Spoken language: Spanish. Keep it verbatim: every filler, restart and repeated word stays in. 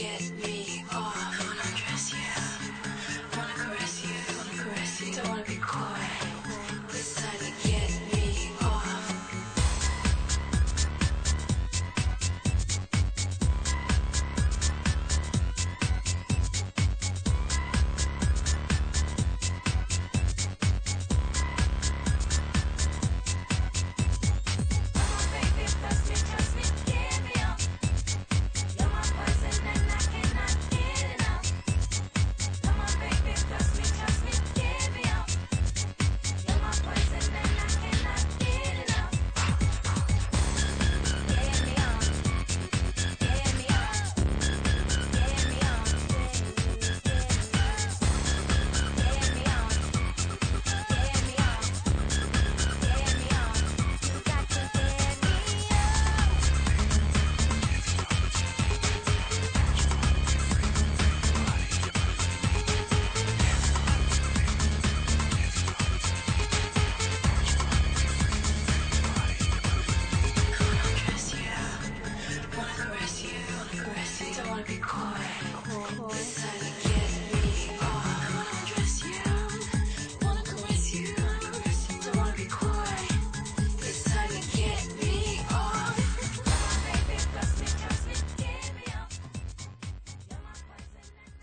get me off. I wanna undress you, wanna caress you, wanna caress you. Don't wanna be coy. It's time to get me off. Don't wanna be coy. It's time to get